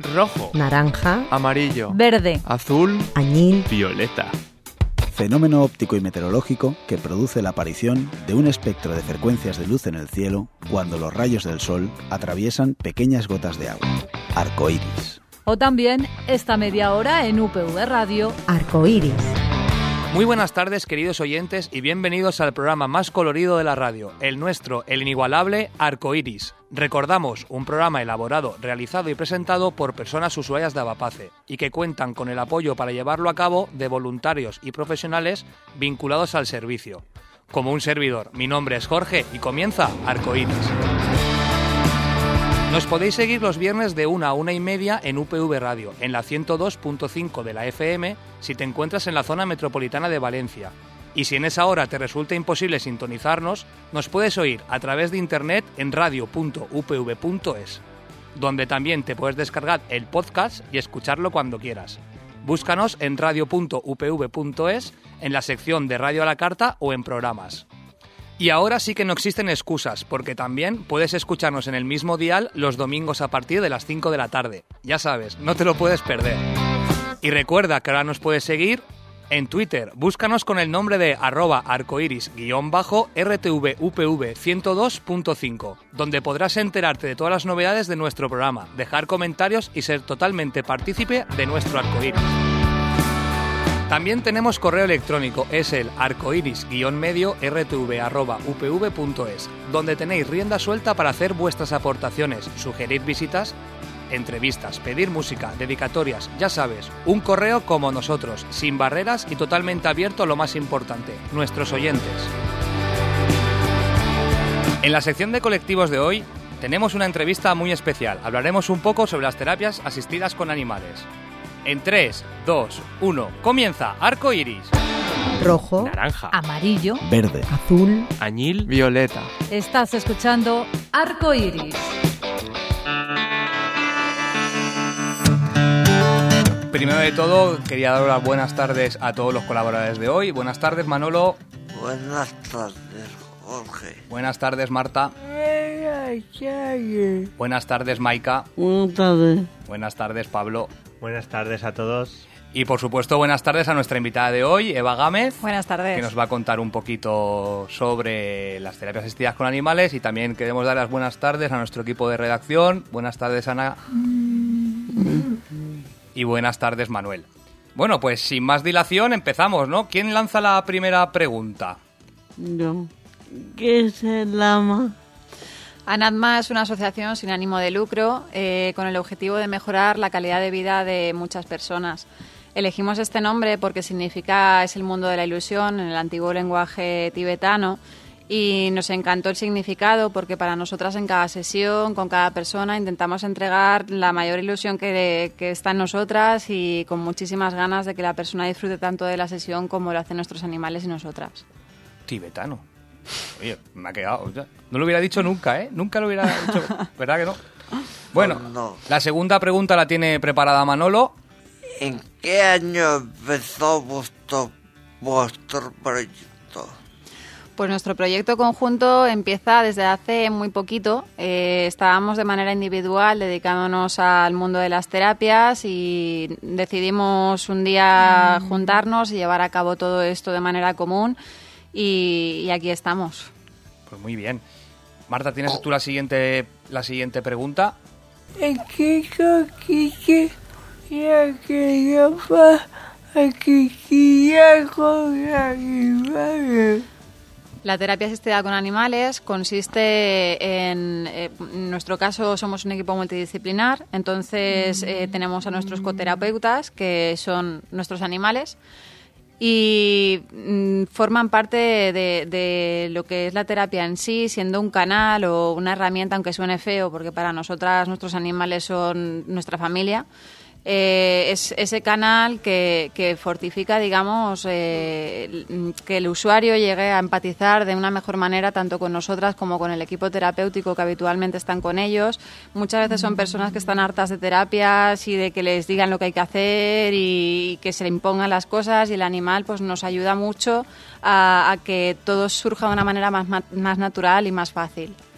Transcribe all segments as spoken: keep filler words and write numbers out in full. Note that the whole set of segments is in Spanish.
rojo, naranja, amarillo, verde, azul, añil, violeta. Fenómeno óptico y meteorológico que produce la aparición de un espectro de frecuencias de luz en el cielo cuando los rayos del sol atraviesan pequeñas gotas de agua. Arcoíris. O también esta media hora en U P V Radio. Arcoíris. Muy buenas tardes, queridos oyentes, y bienvenidos al programa más colorido de la radio, el nuestro, el inigualable Arcoíris. Recordamos, un programa elaborado, realizado y presentado por personas usuarias de Avapace y que cuentan con el apoyo para llevarlo a cabo de voluntarios y profesionales vinculados al servicio. Como un servidor, mi nombre es Jorge y comienza Arcoíris. Nos podéis seguir los viernes de una a una y media en U P V Radio, en la ciento dos punto cinco de la F M, si te encuentras en la zona metropolitana de Valencia. Y si en esa hora te resulta imposible sintonizarnos, nos puedes oír a través de internet en radio punto u p v punto es, donde también te puedes descargar el podcast y escucharlo cuando quieras. Búscanos en radio punto u p v punto es, en la sección de Radio a la Carta o en programas. Y ahora sí que no existen excusas, porque también puedes escucharnos en el mismo dial los domingos a partir de las cinco de la tarde. Ya sabes, no te lo puedes perder. Y recuerda que ahora nos puedes seguir en Twitter. Búscanos con el nombre de arroba arcoiris-r t v u p v ciento dos punto cinco, donde podrás enterarte de todas las novedades de nuestro programa, dejar comentarios y ser totalmente partícipe de nuestro arcoíris. También tenemos correo electrónico, es el arcoiris-medio r t v arroba u p v punto es, donde tenéis rienda suelta para hacer vuestras aportaciones, sugerir visitas, entrevistas, pedir música, dedicatorias, ya sabes, un correo como nosotros, sin barreras y totalmente abierto a lo más importante, nuestros oyentes. En la sección de colectivos de hoy tenemos una entrevista muy especial. Hablaremos un poco sobre las terapias asistidas con animales. En tres, dos, uno, comienza Arcoíris. Rojo, Naranja, Amarillo, Verde. azul, añil, violeta. estás escuchando Arcoíris. Primero de todo, quería dar las buenas tardes a todos los colaboradores de hoy. Buenas tardes, Manolo. Buenas tardes, Jorge. Buenas tardes, Marta. Buenas tardes, Maika. Buenas tardes. Buenas tardes, Pablo. Buenas tardes a todos. Y por supuesto, buenas tardes a nuestra invitada de hoy, Eva Gámez. Buenas tardes. Que nos va a contar un poquito sobre las terapias asistidas con animales. Y también queremos dar las buenas tardes a nuestro equipo de redacción. Buenas tardes, Ana. Y buenas tardes, Manuel. Bueno, pues sin más dilación empezamos, ¿no? ¿Quién lanza la primera pregunta? Yo. ¿Qué es el lama? ANADMA es una asociación sin ánimo de lucro eh, con el objetivo de mejorar la calidad de vida de muchas personas. Elegimos este nombre porque significa es el mundo de la ilusión en el antiguo lenguaje tibetano y nos encantó el significado porque para nosotras en cada sesión, con cada persona, intentamos entregar la mayor ilusión que, que está en nosotras y con muchísimas ganas de que la persona disfrute tanto de la sesión como lo hacen nuestros animales y nosotras. Tibetano. Oye, me ha quedado. No lo hubiera dicho nunca, ¿eh? Nunca lo hubiera dicho. ¿Verdad que no? Bueno, no. La segunda pregunta la tiene preparada Manolo. ¿En qué año empezó vuestro, vuestro proyecto? Pues nuestro proyecto conjunto empieza desde hace muy poquito. Eh, estábamos de manera individual dedicándonos al mundo de las terapias y decidimos un día juntarnos y llevar a cabo todo esto de manera común. Y, y aquí estamos. Pues muy bien. Marta, ¿tienes tú la siguiente la siguiente pregunta? La terapia asistida con animales consiste en, eh, en nuestro caso somos un equipo multidisciplinar, entonces eh, tenemos a nuestros coterapeutas, que son nuestros animales, y mm, forman parte de, de lo que es la terapia en sí, siendo un canal o una herramienta, aunque suene feo, porque para nosotras nuestros animales son nuestra familia. Eh, es ese canal que, que fortifica, digamos, eh, que el usuario llegue a empatizar de una mejor manera tanto con nosotras como con el equipo terapéutico que habitualmente están con ellos. Muchas veces son personas que están hartas de terapias y de que les digan lo que hay que hacer y que se le impongan las cosas, y el animal pues nos ayuda mucho a, a que todo surja de una manera más, más natural y más fácil.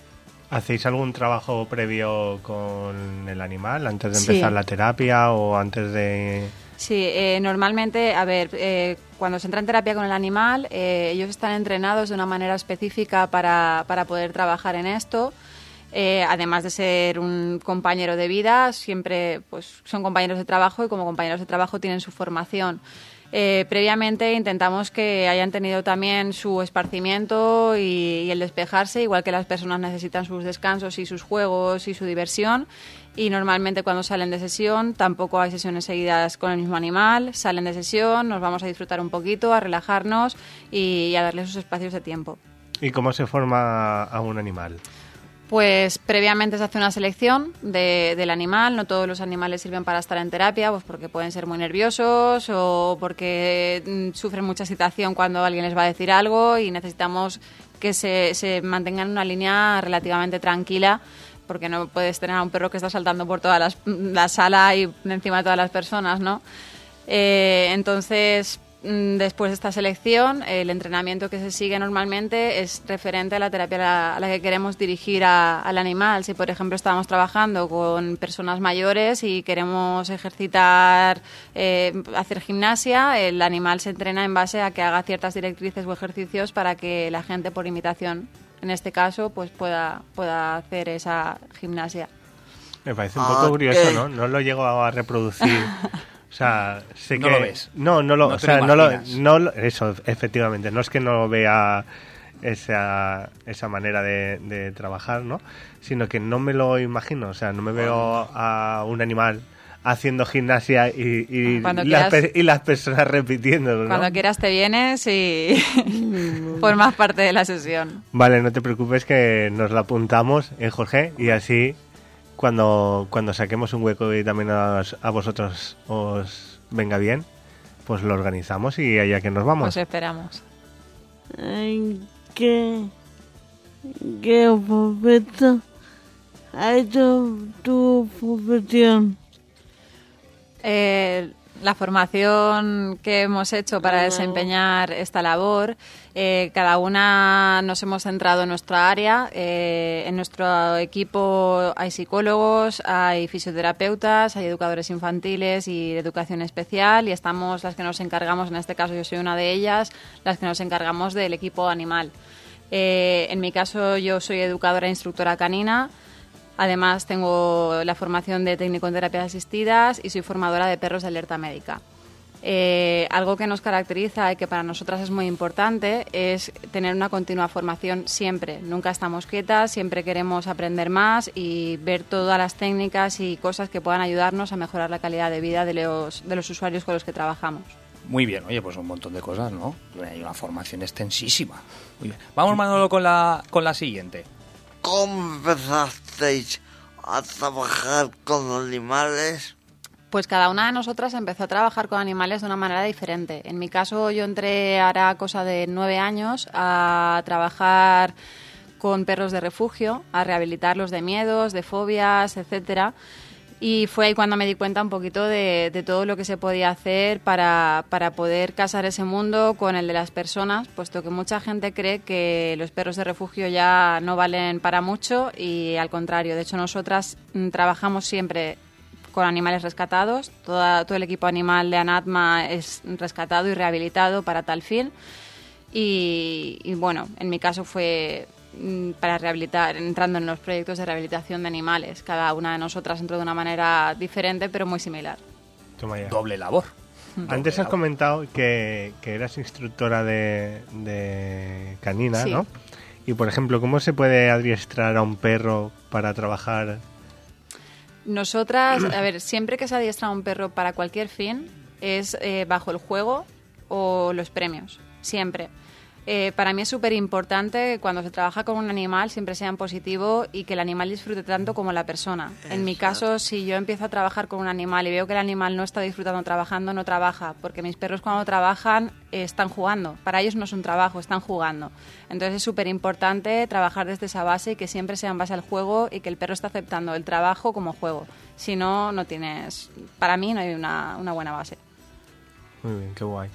¿Hacéis algún trabajo previo con el animal antes de Sí. empezar la terapia o antes de...? Sí, eh, normalmente, a ver, eh, cuando se entra en terapia con el animal, eh, ellos están entrenados de una manera específica para, para poder trabajar en esto. Eh, además de ser un compañero de vida, siempre pues, son compañeros de trabajo y como compañeros de trabajo tienen su formación. Eh, previamente intentamos que hayan tenido también su esparcimiento y, y el despejarse, igual que las personas necesitan sus descansos y sus juegos y su diversión. Y normalmente cuando salen de sesión tampoco hay sesiones seguidas con el mismo animal, salen de sesión, nos vamos a disfrutar un poquito, a relajarnos y, y a darle sus espacios de tiempo. ¿Y cómo se forma a un animal? Pues previamente se hace una selección de, del animal. No todos los animales sirven para estar en terapia, pues porque pueden ser muy nerviosos o porque mm, sufren mucha excitación cuando alguien les va a decir algo y necesitamos que se, se mantengan en una línea relativamente tranquila, porque no puedes tener a un perro que está saltando por toda las, la sala y encima de todas las personas, ¿no? Eh, entonces... Después de esta selección, el entrenamiento que se sigue normalmente es referente a la terapia a la, a la que queremos dirigir a, al animal. Si, por ejemplo, estamos trabajando con personas mayores y queremos ejercitar, eh, hacer gimnasia, el animal se entrena en base a que haga ciertas directrices o ejercicios para que la gente, por imitación, en este caso, pues pueda, pueda hacer esa gimnasia. Me parece un poco Ah, curioso, ¿qué? ¿no? No lo llego a reproducir. O sea, sé No que... lo ves. No, no lo... No o te sea, lo no lo, imaginas. no lo- Eso, efectivamente. No es que no vea esa, esa manera de, de trabajar, ¿no? Sino que no me lo imagino. O sea, no me veo a un animal haciendo gimnasia y, y, Cuando las, quieras- pe- y las personas repitiendo, ¿no? Cuando quieras te vienes y formas parte de la sesión. Vale, no te preocupes que nos la apuntamos, ¿eh, Jorge? Y así, cuando, cuando saquemos un hueco y también a, a vosotros os venga bien, pues lo organizamos y allá que nos vamos. Os esperamos. Ay, ¿Qué, qué profesor ha hecho tu profesión? Eh, la formación que hemos hecho para desempeñar esta labor, eh, cada una nos hemos centrado en nuestra área. Eh, en nuestro equipo hay psicólogos, hay fisioterapeutas, hay educadores infantiles y de educación especial y estamos las que nos encargamos, en este caso yo soy una de ellas, las que nos encargamos del equipo animal. Eh, en mi caso yo soy educadora e instructora canina. Además, tengo la formación de técnico en terapias asistidas y soy formadora de perros de alerta médica. Eh, algo que nos caracteriza y que para nosotras es muy importante es tener una continua formación siempre. Nunca estamos quietas, siempre queremos aprender más y ver todas las técnicas y cosas que puedan ayudarnos a mejorar la calidad de vida de los, de los usuarios con los que trabajamos. Muy bien, oye, pues un montón de cosas, ¿no? Hay una formación extensísima. Muy bien. Vamos, Manolo, con la, con la siguiente. ¿Cómo empezasteis a trabajar con animales? Pues cada una de nosotras empezó a trabajar con animales de una manera diferente. En mi caso, yo entré hará cosa de nueve años a trabajar con perros de refugio, a rehabilitarlos de miedos, de fobias, etcétera. Y fue ahí cuando me di cuenta un poquito de, de todo lo que se podía hacer para, para poder casar ese mundo con el de las personas, puesto que mucha gente cree que los perros de refugio ya no valen para mucho y al contrario. De hecho, nosotras mm, trabajamos siempre con animales rescatados. Toda, todo el equipo animal de Anatma es rescatado y rehabilitado para tal fin. Y, y bueno, en mi caso fue para rehabilitar, entrando en los proyectos de rehabilitación de animales. Cada una de nosotras entró de una manera diferente, pero muy similar. Toma ya. Doble labor. Antes Doble has comentado que, que eras instructora de, de canina, Sí. ¿no? Y, por ejemplo, ¿cómo se puede adiestrar a un perro para trabajar? Nosotras, a ver, siempre que se adiestra a un perro para cualquier fin, es eh, bajo el juego o los premios, siempre. Eh, para mí es súper importante que cuando se trabaja con un animal siempre sea en positivo y que el animal disfrute tanto como la persona. En mi caso, si yo empiezo a trabajar con un animal y veo que el animal no está disfrutando trabajando, no trabaja, porque mis perros cuando trabajan eh, están jugando. Para ellos no es un trabajo, están jugando. Entonces es súper importante trabajar desde esa base y que siempre sea en base al juego y que el perro esté aceptando el trabajo como juego. Si no, no tienes... Para mí no hay una, una buena base. Muy bien, qué guay.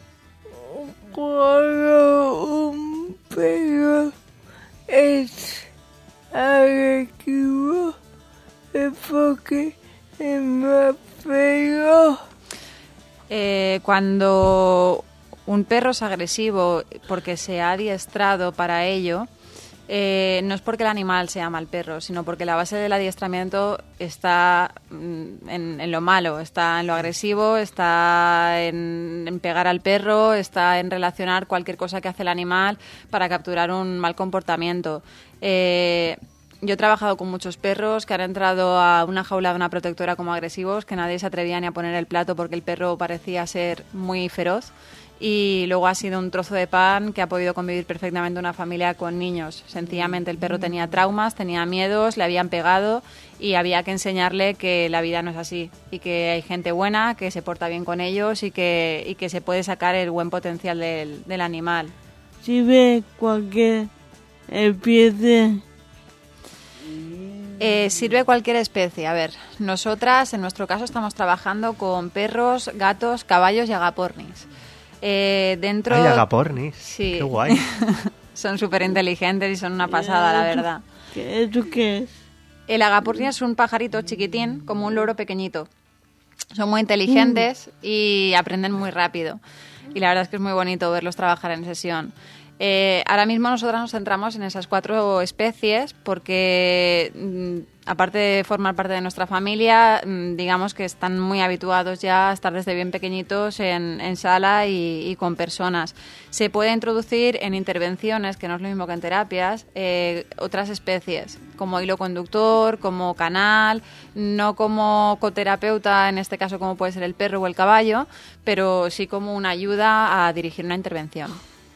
Cuando un perro es agresivo es porque es más feo. Eh, cuando un perro es agresivo porque se ha adiestrado para ello, eh, no es porque el animal sea mal perro, sino porque la base del adiestramiento está mm, en, en lo malo, está en lo agresivo, está en, en pegar al perro, está en relacionar cualquier cosa que hace el animal para capturar un mal comportamiento. Eh, Yo he trabajado con muchos perros que han entrado a una jaula de una protectora como agresivos, que nadie se atrevía ni a poner el plato porque el perro parecía ser muy feroz. Y luego ha sido un trozo de pan que ha podido convivir perfectamente una familia con niños. Sencillamente el perro tenía traumas, tenía miedos, le habían pegado y había que enseñarle que la vida no es así y que hay gente buena, que se porta bien con ellos y que, y que se puede sacar el buen potencial del, del animal. Si ve cualquier especie... Eh, sirve cualquier especie. A ver, nosotras en nuestro caso estamos trabajando con perros, gatos, caballos y agapornis. Eh, dentro... ¡Ay, agapornis! Sí. ¡Qué guay! Son súper inteligentes y son una pasada, la verdad. ¿Qué, ¿Eso qué es? El agaporni es un pajarito chiquitín, como un loro pequeñito. Son muy inteligentes mm. y aprenden muy rápido. Y la verdad es que es muy bonito verlos trabajar en sesión. Eh, ahora mismo nosotras nos centramos en esas cuatro especies porque, mm, aparte de formar parte de nuestra familia, mm, digamos que están muy habituados ya a estar desde bien pequeñitos en, en sala y, y con personas. Se puede introducir en intervenciones, que no es lo mismo que en terapias, eh, otras especies, como hilo conductor, como canal, no como coterapeuta, en este caso como puede ser el perro o el caballo, pero sí como una ayuda a dirigir una intervención.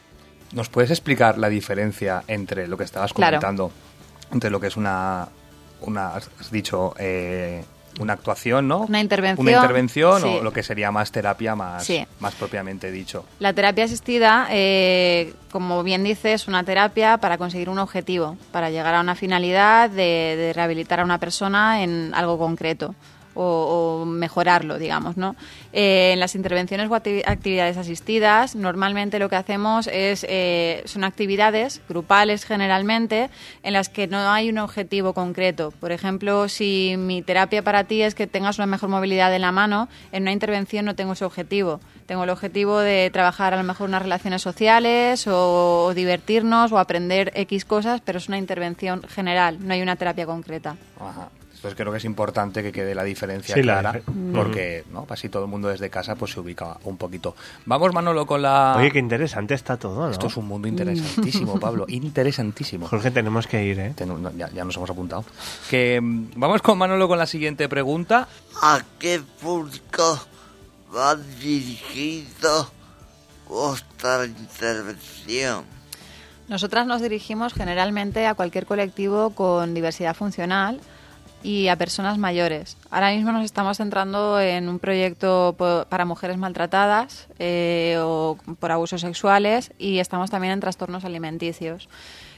¿Nos puedes explicar la diferencia entre lo que estabas comentando, claro, entre lo que es una, una has dicho, eh, una actuación, ¿no? Una intervención. Una intervención sí. O lo que sería más terapia, más, sí. más propiamente dicho. La terapia asistida, eh, como bien dices, es una terapia para conseguir un objetivo, para llegar a una finalidad de, de rehabilitar a una persona en algo concreto. O, o mejorarlo, digamos, ¿no? Eh, en las intervenciones o acti- actividades asistidas, normalmente lo que hacemos es eh, son actividades grupales generalmente en las que no hay un objetivo concreto. Por ejemplo, si mi terapia para ti es que tengas una mejor movilidad en la mano, en una intervención no tengo ese objetivo. Tengo el objetivo de trabajar a lo mejor unas relaciones sociales o, o divertirnos o aprender X cosas, pero es una intervención general, no hay una terapia concreta. Ajá. Entonces creo que es importante que quede la diferencia sí, clara, la dif- porque ¿no? Así todo el mundo desde casa pues se ubica un poquito. Vamos, Manolo, con la... Oye, qué interesante está todo, ¿no? Esto es un mundo interesantísimo, Pablo, interesantísimo. Jorge, tenemos que ir, ¿eh? Ten- no, ya, ya nos hemos apuntado. Que mm, vamos con Manolo con la siguiente pregunta. ¿A qué público va dirigido vuestra intervención? Nosotras nos dirigimos generalmente a cualquier colectivo con diversidad funcional y a personas mayores. Ahora mismo nos estamos centrando en un proyecto po- para mujeres maltratadas eh, o por abusos sexuales y estamos también en trastornos alimenticios.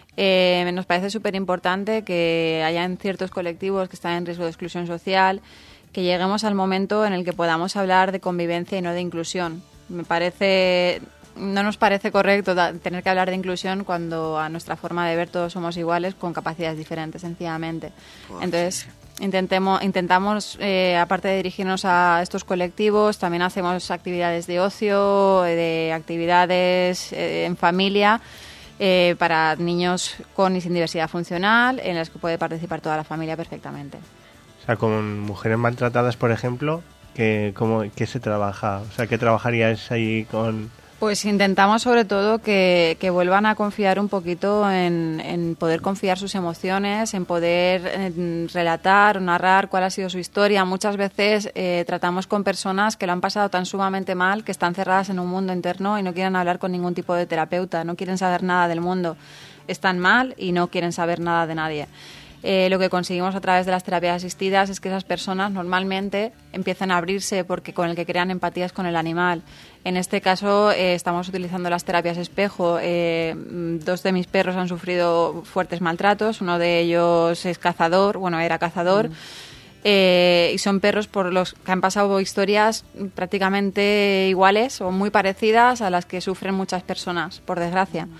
Eh, nos parece súper importante que haya en ciertos colectivos que están en riesgo de exclusión social, que lleguemos al momento en el que podamos hablar de convivencia y no de inclusión. Me parece... No nos parece correcto da- tener que hablar de inclusión cuando a nuestra forma de ver todos somos iguales con capacidades diferentes, sencillamente. Pues Entonces, intentemos, intentamos, eh, aparte de dirigirnos a estos colectivos, también hacemos actividades de ocio, de actividades eh, en familia, eh, para niños con y sin diversidad funcional, en las que puede participar toda la familia perfectamente. O sea, con mujeres maltratadas, por ejemplo, ¿qué, cómo, qué se trabaja? O sea, ¿qué trabajarías ahí con...? Pues intentamos sobre todo que, que vuelvan a confiar un poquito en, en poder confiar sus emociones, en poder en relatar o narrar cuál ha sido su historia. Muchas veces eh, tratamos con personas que lo han pasado tan sumamente mal que están cerradas en un mundo interno y no quieren hablar con ningún tipo de terapeuta, no quieren saber nada del mundo. Están mal y no quieren saber nada de nadie. Eh, lo que conseguimos a través de las terapias asistidas es que esas personas normalmente empiezan a abrirse porque con el que crean empatía es con el animal. En este caso eh, estamos utilizando las terapias espejo. Eh, dos de mis perros han sufrido fuertes maltratos. Uno de ellos es cazador, bueno, era cazador. Mm. Eh, y son perros por los que han pasado historias prácticamente iguales o muy parecidas a las que sufren muchas personas, por desgracia. Mm.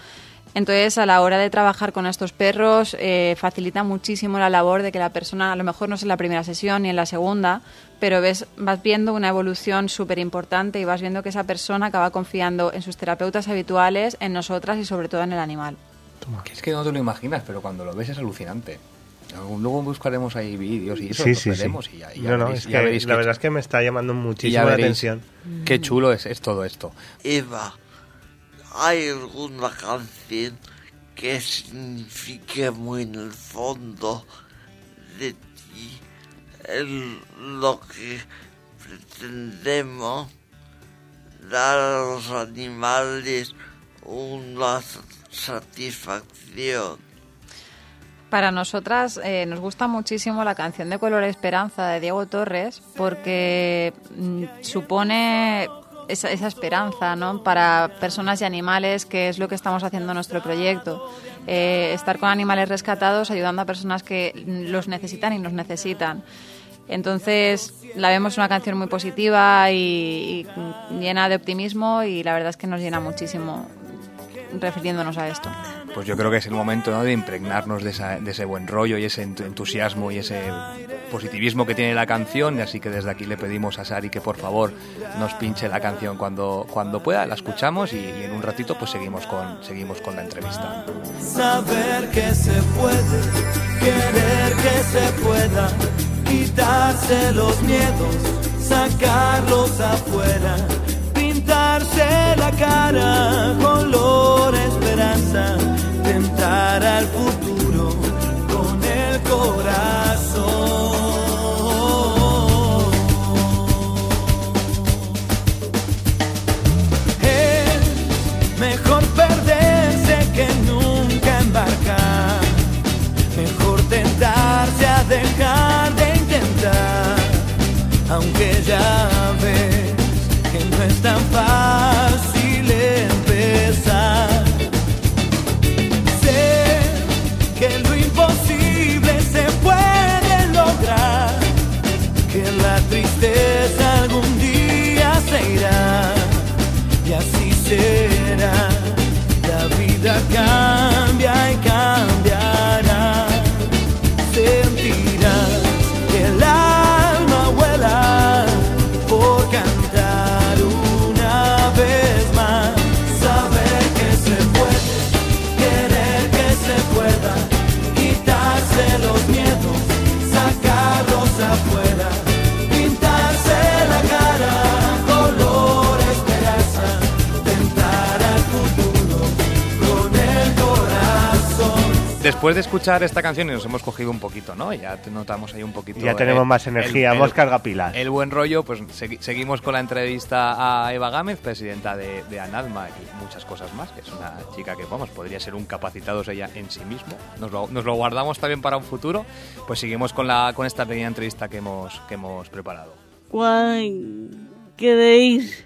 Entonces, a la hora de trabajar con estos perros, eh, facilita muchísimo la labor de que la persona, a lo mejor no es en la primera sesión ni en la segunda, pero ves, vas viendo una evolución súper importante y vas viendo que esa persona acaba confiando en sus terapeutas habituales, en nosotras y sobre todo en el animal. Que es que no te lo imaginas, pero cuando lo ves es alucinante. Luego buscaremos ahí vídeos y eso, sí, los sí, veremos sí. y ya, y ya no, no, veréis, es que ya veréis la que verdad es que me está llamando muchísimo ya la veréis atención. Qué chulo es, es todo esto. Eva, ¿hay alguna canción que signifique muy en el fondo de ti el, lo que pretendemos dar a los animales una satisfacción? Para nosotras eh, nos gusta muchísimo la canción de Color Esperanza de Diego Torres porque mm, supone esa, esa esperanza, ¿no?, para personas y animales, que es lo que estamos haciendo en nuestro proyecto. Eh, estar con animales rescatados ayudando a personas que los necesitan y nos necesitan. Entonces la vemos una canción muy positiva y, y llena de optimismo, y la verdad es que nos llena muchísimo refiriéndonos a esto. Pues yo creo que es el momento, ¿no?, de impregnarnos de, esa, de ese buen rollo y ese entusiasmo y ese positivismo que tiene la canción, así que desde aquí le pedimos a Sari que por favor nos pinche la canción cuando, cuando pueda, la escuchamos y, y en un ratito pues seguimos con, seguimos con la entrevista. Saber que se puede, querer que se pueda, quitarse los miedos, sacarlos afuera, pintarse la cara color esperanza, tentar al futuro con el corazón. Es mejor perderse que nunca embarcar, mejor tentarse a dejar de intentar, aunque ya ves que no es tan fácil empezar. Sé que lo imposible se puede lograr, que la tristeza algún día se irá, y así será. La vida cambia y cambiará. Sentirás que el alma vuela por cantar una vez más. Saber que se puede, querer que se pueda, quitarse los miedos, sacarlos afuera, pintarse la cara color esperanza, tentar al futuro con el corazón. Después de escuchar esta canción y nos hemos cogido un poquito, ¿no? Ya te notamos ahí un poquito. Ya tenemos eh, más energía, el, hemos el, cargado pilas. El buen rollo, pues segui- seguimos con la entrevista a Eva Gámez, presidenta de, de ANADMA y muchas cosas más, que es una chica que, vamos, podría ser un capacitados ella en sí mismo. Nos lo, nos lo guardamos también para un futuro. Pues seguimos con la con esta pequeña entrevista que hemos, que hemos preparado. ¿Cuál creéis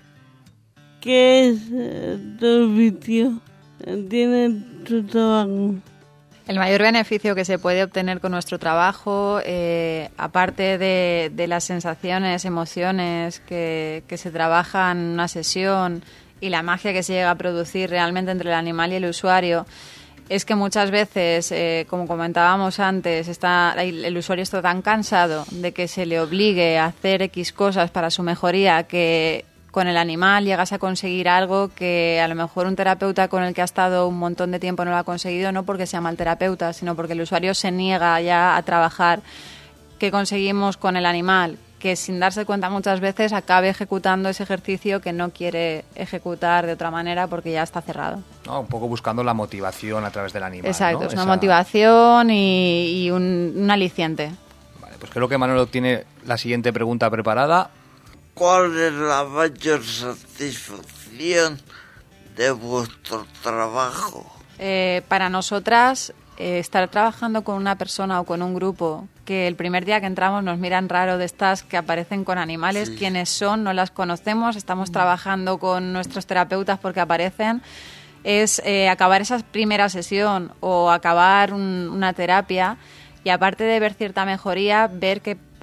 que es el beneficio que tiene tu trabajo? El mayor beneficio que se puede obtener con nuestro trabajo, eh, aparte de, de las sensaciones, emociones que, que se trabajan en una sesión y la magia que se llega a producir realmente entre el animal y el usuario, es que muchas veces, eh, como comentábamos antes, está, el, el usuario está tan cansado de que se le obligue a hacer X cosas para su mejoría, que con el animal llegas a conseguir algo que a lo mejor un terapeuta con el que ha estado un montón de tiempo no lo ha conseguido, no porque sea mal terapeuta, sino porque el usuario se niega ya a trabajar. ¿Qué conseguimos con el animal? Que sin darse cuenta muchas veces acabe ejecutando ese ejercicio que no quiere ejecutar de otra manera porque ya está cerrado. No, un poco buscando la motivación a través del animal. Exacto, ¿no? es una Esa... motivación y, y un, un aliciente. Vale, pues creo que Manolo tiene la siguiente pregunta preparada. ¿Cuál es la mayor satisfacción de vuestro trabajo? Eh, para nosotras, eh, estar trabajando con una persona o con un grupo que el primer día que entramos nos miran raro de estas que aparecen con animales, sí. ¿Quiénes son? No las conocemos, estamos trabajando con nuestros terapeutas porque aparecen. Es eh, acabar esa primera sesión o acabar un, una terapia y aparte de ver cierta mejoría, ver que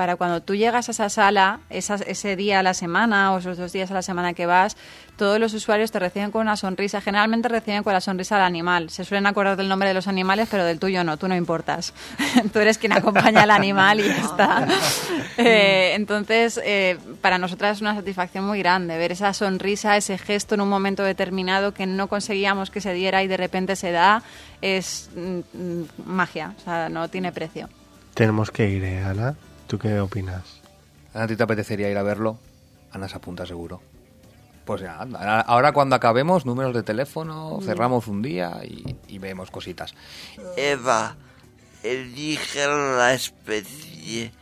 para cuando tú llegas a esa sala, esa, ese día a la semana o esos dos días a la semana que vas, todos los usuarios te reciben con una sonrisa. Generalmente reciben con la sonrisa al animal. Se suelen acordar del nombre de los animales, pero del tuyo no, tú no importas. Tú eres quien acompaña al animal y ya está. Eh, entonces, eh, para nosotras es una satisfacción muy grande ver esa sonrisa, ese gesto en un momento determinado que no conseguíamos que se diera y de repente se da. Es mm, magia, o sea, no tiene precio. Tenemos que ir, ¿eh, Ana? ¿Tú qué opinas? ¿A ti te apetecería ir a verlo? Ana se apunta seguro. Pues ya, ahora cuando acabemos, números de teléfono, cerramos un día y, y vemos cositas. Eva, elige la especie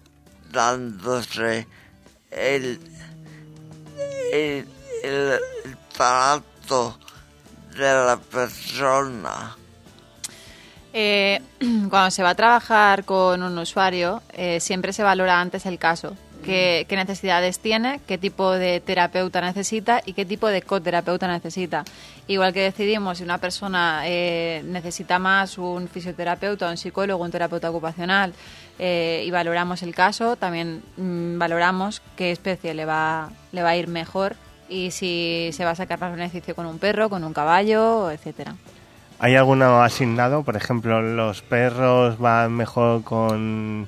dándose el, el, el trato de la persona. Eh, cuando se va a trabajar con un usuario, eh, siempre se valora antes el caso. Qué, qué necesidades tiene, qué tipo de terapeuta necesita y qué tipo de coterapeuta necesita. Igual que decidimos si una persona eh, necesita más un fisioterapeuta, un psicólogo, un terapeuta ocupacional eh, y valoramos el caso, también mmm, valoramos qué especie le va, le va a ir mejor y si se va a sacar más beneficio con un perro, con un caballo, etcétera. ¿Hay alguno asignado? Por ejemplo, ¿los perros van mejor con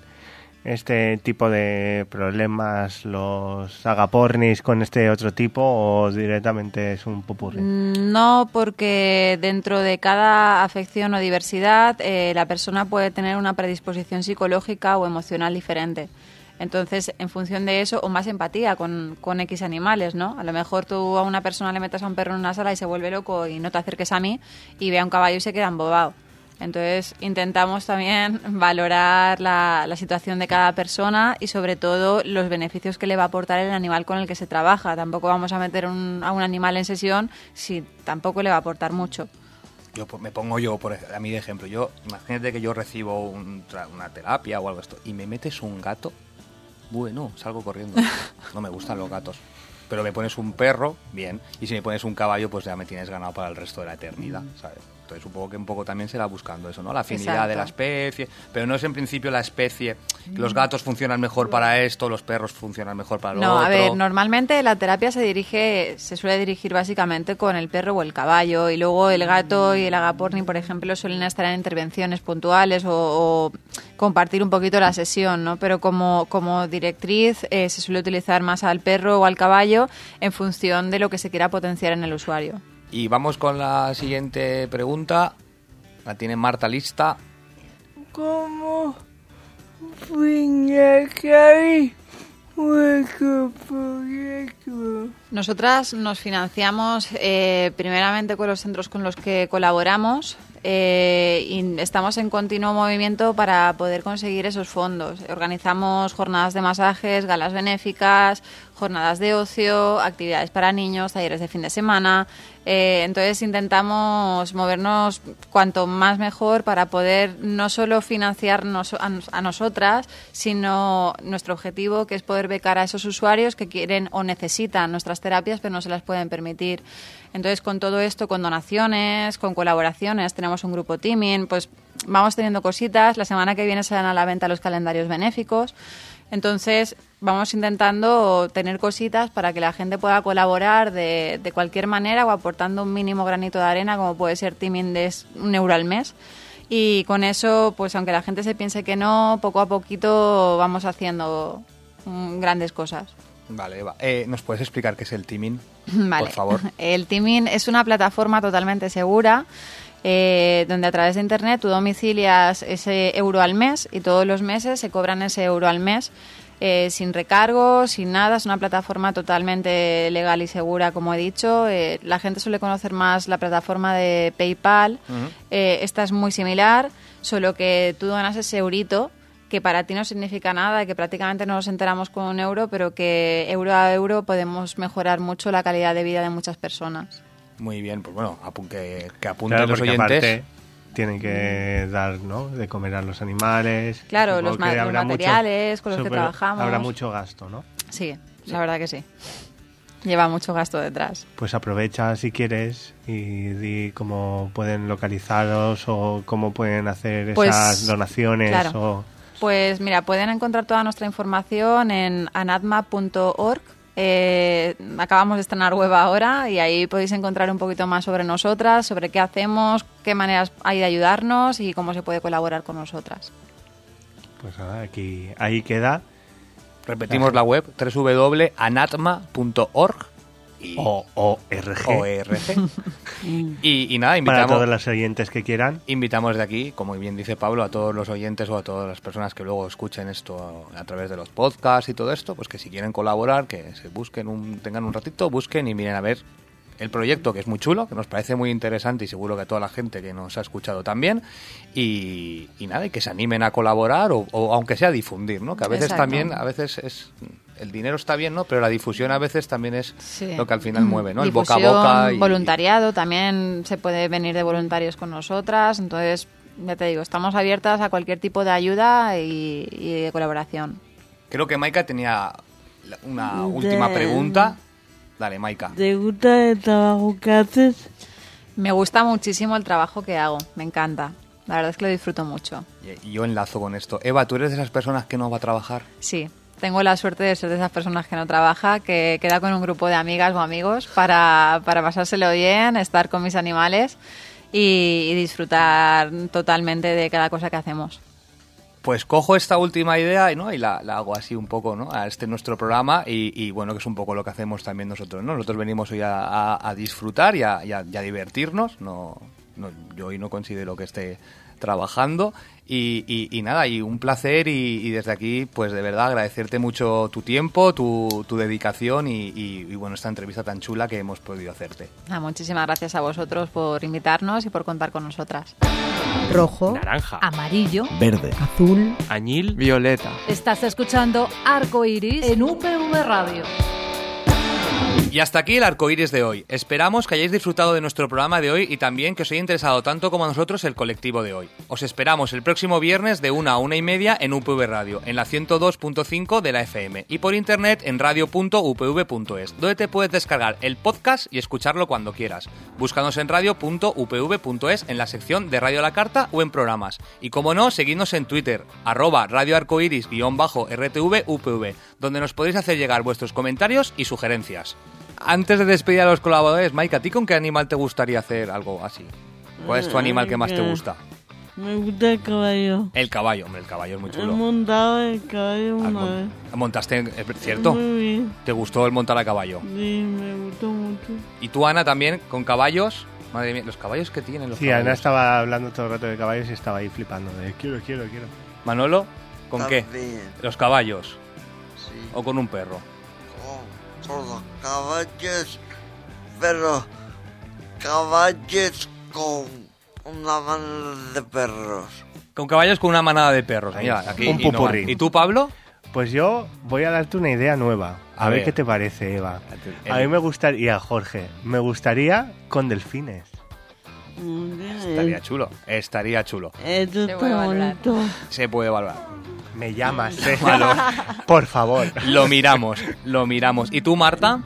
este tipo de problemas, los agapornis con este otro tipo, o directamente es un popurrí? No, porque dentro de cada afección o diversidad eh, la persona puede tener una predisposición psicológica o emocional diferente. Entonces, en función de eso, o más empatía con, con X animales, ¿no? A lo mejor tú a una persona le metes a un perro en una sala y se vuelve loco y no te acerques a mí, y ve a un caballo y se queda embobado. Entonces, intentamos también valorar la, la situación de cada persona y, sobre todo, los beneficios que le va a aportar el animal con el que se trabaja. Tampoco vamos a meter un, a un animal en sesión si tampoco le va a aportar mucho. Yo me pongo yo, por a mí de ejemplo, yo imagínate que yo recibo un, una terapia o algo esto y me metes un gato. Bueno, salgo corriendo. No me gustan los gatos. Pero me pones un perro, bien. Y si me pones un caballo, pues ya me tienes ganado para el resto de la eternidad, ¿sabes? Entonces supongo que un poco también será buscando eso, ¿no? La afinidad Exacto. de la especie. Pero no es en principio la especie. Que los gatos funcionan mejor para esto, los perros funcionan mejor para lo no, otro. No, a ver, normalmente la terapia se dirige, se suele dirigir básicamente con el perro o el caballo. Y luego el gato y el agaporni, por ejemplo, suelen estar en intervenciones puntuales o, o compartir un poquito la sesión, ¿no? Pero como, como directriz eh, se suele utilizar más al perro o al caballo en función de lo que se quiera potenciar en el usuario. Y vamos con la siguiente pregunta. La tiene Marta lista. ¿Cómo financiáis vuestro proyecto? Nosotras nos financiamos eh, primeramente con los centros con los que colaboramos. Eh, y estamos en continuo movimiento para poder conseguir esos fondos. Organizamos jornadas de masajes, galas benéficas, jornadas de ocio, actividades para niños, talleres de fin de semana. Eh, entonces intentamos movernos cuanto más mejor para poder no solo financiarnos a, a nosotras, sino nuestro objetivo, que es poder becar a esos usuarios que quieren o necesitan nuestras terapias pero no se las pueden permitir. Entonces, con todo esto, con donaciones, con colaboraciones, tenemos un grupo teaming, pues vamos teniendo cositas. La semana que viene se dan a la venta los calendarios benéficos. Entonces, vamos intentando tener cositas para que la gente pueda colaborar de, de cualquier manera o aportando un mínimo granito de arena, como puede ser teaming de un euro al mes. Y con eso, pues aunque la gente se piense que no, poco a poquito vamos haciendo mm, grandes cosas. Vale, Eva. Eh, ¿Nos puedes explicar qué es el teaming? Vale. Por favor. El teaming es una plataforma totalmente segura eh, donde a través de Internet tú domicilias ese euro al mes y todos los meses se cobran ese euro al mes eh, sin recargos, sin nada. Es una plataforma totalmente legal y segura, como he dicho. Eh, la gente suele conocer más la plataforma de PayPal. Uh-huh. Eh, esta es muy similar, solo que tú donas ese eurito que para ti no significa nada, que prácticamente no nos enteramos con un euro, pero que euro a euro podemos mejorar mucho la calidad de vida de muchas personas. Muy bien, pues bueno, que, que apunten claro, los oyentes. Aparte tienen que dar, ¿no?, de comer a los animales. Claro, los, ma- los materiales mucho, con los que trabajamos. Habrá mucho gasto, ¿no? Sí, sí, la verdad que sí. Lleva mucho gasto detrás. Pues aprovecha si quieres y di cómo pueden localizaros o cómo pueden hacer esas pues, donaciones. Claro. O... Pues mira, pueden encontrar toda nuestra información en anatma punto org. Eh, acabamos de estrenar web ahora y ahí podéis encontrar un poquito más sobre nosotras, sobre qué hacemos, qué maneras hay de ayudarnos y cómo se puede colaborar con nosotras. Pues nada, aquí, ahí queda. Repetimos la web, doble u doble u doble punto anatma punto org. Y O O R G. O R G. y, y nada, Para invitamos, todos los oyentes que quieran. invitamos de aquí, como bien dice Pablo, a todos los oyentes o a todas las personas que luego escuchen esto a, a través de los podcasts y todo esto, pues que si quieren colaborar, que se busquen un, tengan un ratito, busquen y miren a ver el proyecto, que es muy chulo, que nos parece muy interesante y seguro que a toda la gente que nos ha escuchado también. Y, y nada, y que se animen a colaborar o, o aunque sea difundir, ¿no? Que a veces Exacto. también, a veces es... El dinero está bien, ¿no? Pero la difusión a veces también es Sí. lo que al final mueve, ¿no? El Difusión, boca a boca. Y, voluntariado, también se puede venir de voluntarios con nosotras. Entonces, ya te digo, estamos abiertas a cualquier tipo de ayuda y, y de colaboración. Creo que Maika tenía la- una De- última pregunta. Dale, Maika. ¿Te gusta el trabajo que haces? Me gusta muchísimo el trabajo que hago, me encanta. La verdad es que lo disfruto mucho. Y y yo enlazo con esto. Eva, ¿tú eres de esas personas que no va a trabajar? Sí, tengo la suerte de ser de esas personas que no trabaja, que queda con un grupo de amigas o amigos para, para pasárselo bien, estar con mis animales y, y disfrutar totalmente de cada cosa que hacemos. Pues cojo esta última idea y, ¿no? y la, la hago así un poco, ¿no? A este nuestro programa y, y, bueno, que es un poco lo que hacemos también nosotros, ¿no? Nosotros venimos hoy a, a- a disfrutar y a, y a- y a divertirnos. No, no, yo hoy no considero que esté trabajando y, y- y nada, y un placer y, y desde aquí, pues de verdad agradecerte mucho tu tiempo, tu, tu dedicación y, y- y, bueno, esta entrevista tan chula que hemos podido hacerte. Ah, muchísimas gracias a vosotros por invitarnos y por contar con nosotras. Rojo, Naranja. Amarillo. Verde. azul, Añil. Violeta. Estás escuchando Arco Iris en U P V Radio. Y hasta aquí el arcoíris de hoy. Esperamos que hayáis disfrutado de nuestro programa de hoy y también que os haya interesado tanto como a nosotros el colectivo de hoy. Os esperamos el próximo viernes de una a una y media en U P V Radio, en la ciento dos punto cinco de la F M y por internet en radio punto u p v punto es, donde te puedes descargar el podcast y escucharlo cuando quieras. Búscanos en radio punto u p v punto es en la sección de Radio a la Carta o en programas. Y como no, seguidnos en Twitter, arroba radioarcoiris guión bajo R T V U P V, donde nos podéis hacer llegar vuestros comentarios y sugerencias. Antes de despedir a los colaboradores, Maika, ¿a ti con qué animal te gustaría hacer algo así? ¿Cuál es tu animal que más te gusta? Me gusta el caballo. El caballo, hombre, el caballo es muy He chulo. montado el caballo Has una mon- vez. ¿Montaste, es cierto? Muy bien. ¿Te gustó el montar a caballo? Sí, me gustó mucho. ¿Y tú, Ana, también con caballos? Madre mía, los caballos que tienen los Sí, caballos. Ana estaba hablando todo el rato de caballos y estaba ahí flipando. De, quiero, quiero, quiero. Manolo, ¿con qué? También, ¿Los caballos? sí. ¿O con un perro? Con, con los caballos, pero caballos con una manada de perros. Con caballos con una manada de perros. Ahí Mira, está. aquí Un y no popurrí. van. ¿Y tú, Pablo? Pues yo voy a darte una idea nueva. A, A ver. ver. qué te parece, Eva. El- A mí me gustaría, y a Jorge, me gustaría con delfines. Muy bien. Estaría chulo, estaría chulo. Esto Se está puede valorar. bonito. Se puede valorar. Me llamas, eh. Por favor. Lo miramos, lo miramos. ¿Y tú, Marta?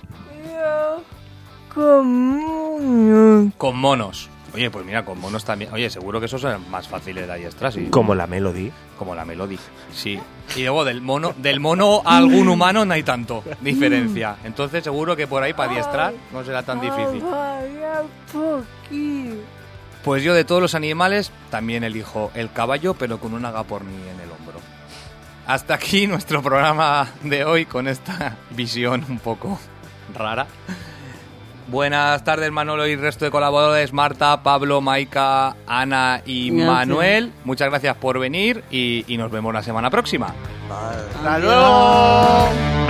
Como... Con monos. Oye, pues mira, con monos también. Oye, seguro que esos eran más fáciles de adiestrar, sí. Como la Melody. Como la Melody, sí. Y luego del mono, del mono a algún humano no hay tanto diferencia. Entonces seguro que por ahí para adiestrar no será tan difícil. Vaya poquito. Pues yo de todos los animales también elijo el caballo, pero con un agaporni en el hombro. Hasta aquí nuestro programa de hoy con esta visión un poco rara. Buenas tardes, Manolo y el resto de colaboradores, Marta, Pablo, Maika, Ana y Gracias. Manuel. Muchas gracias por venir y, y nos vemos la semana próxima. Vale. ¡Hasta luego!